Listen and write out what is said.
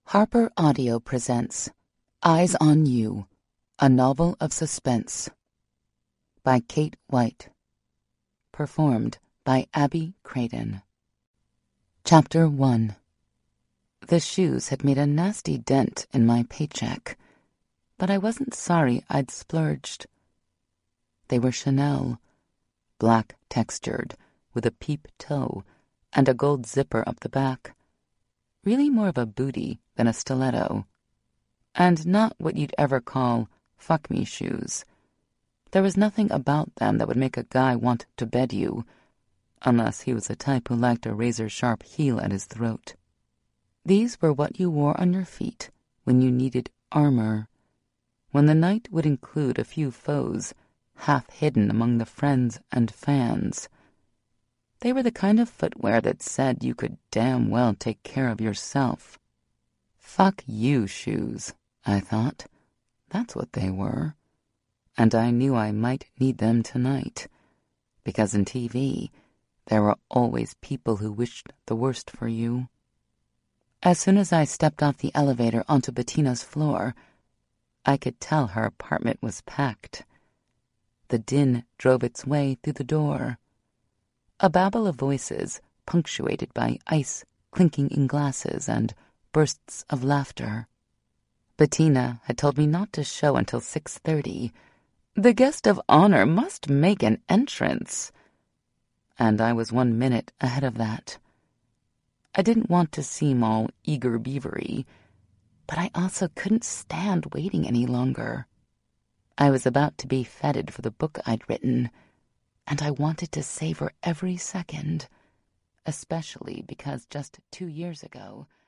Harper Audio presents Eyes on You, a novel of suspense by Kate White. Performed by Abby Craden. Chapter 1. The shoes had made a nasty dent in my paycheck, but I wasn't sorry I'd splurged. They were Chanel, black textured, with a peep toe and a gold zipper up the back. Really more of a booty than a stiletto, and not what you'd ever call fuck-me shoes. There was nothing about them that would make a guy want to bed you, unless he was the type who liked a razor-sharp heel at his throat. These were what you wore on your feet when you needed armor, when the night would include a few foes half hidden among the friends and fans. They were the kind of footwear that said you could damn well take care of yourself. Fuck you shoes, I thought. That's what they were. And I knew I might need them tonight, because in TV, there were always people who wished the worst for you. As soon as I stepped off the elevator onto Bettina's floor, I could tell her apartment was packed. The din drove its way through the door. A babble of voices, punctuated by ice clinking in glasses and bursts of laughter. Bettina had told me not to show until 6:30. The guest of honor must make an entrance. And I was 1 minute ahead of that. I didn't want to seem all eager beavery, but I also couldn't stand waiting any longer. I was about to be feted for the book I'd written, and I wanted to savor every second, especially because just 2 years ago